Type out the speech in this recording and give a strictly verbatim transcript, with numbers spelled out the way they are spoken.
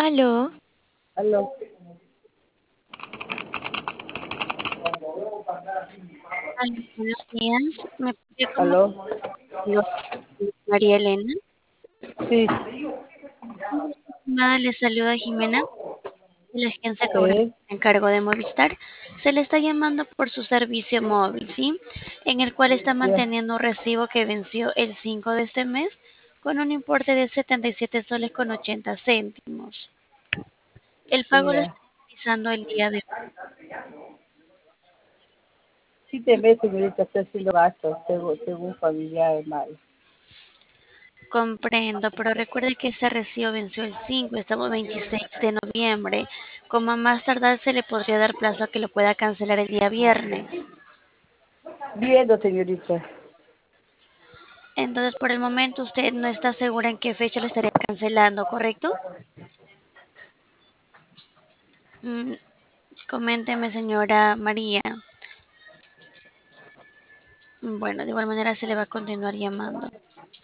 Aló, Aló, aló, buenos días. ¿Me podría comunicar aló. con María Elena? Sí, Nada, le saluda Jimena, de la agencia Cobranza sí, en cargo de Movistar. Se le está llamando por su servicio móvil, ¿sí? En el cual está ya, manteniendo un recibo que venció el cinco de este mes con un importe de setenta y siete soles con ochenta céntimos. El pago lo está ya. realizando el día de Sí te ves, señorita, estoy haciendo gastos, tengo, tengo un familiar mal. Comprendo, pero recuerde que ese recibo venció el cinco, estamos veintiséis de noviembre. Como a más tardar se le podría dar plazo a que lo pueda cancelar el día viernes. Viendo, señorita. Entonces, por el momento usted no está segura en qué fecha lo estaría cancelando, ¿correcto? Mm, coménteme, señora María. Bueno, de igual manera se le va a continuar llamando.